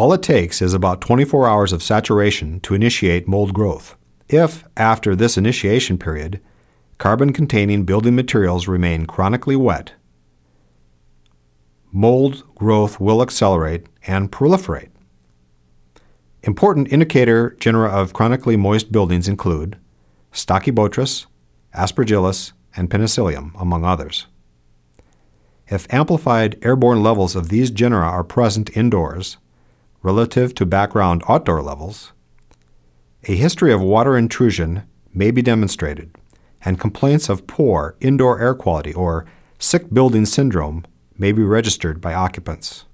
All it takes is about 24 hours of saturation to initiate mold growth. If, after this initiation period, carbon-containing building materials remain chronically wet, mold growth will accelerate and proliferate. Important indicator genera of chronically moist buildings include Stachybotrys, Aspergillus, and Penicillium, among others. If amplified airborne levels of these genera are present indoors, relative to background outdoor levels, a history of water intrusion may be demonstrated, and complaints of poor indoor air quality or sick building syndrome may be registered by occupants.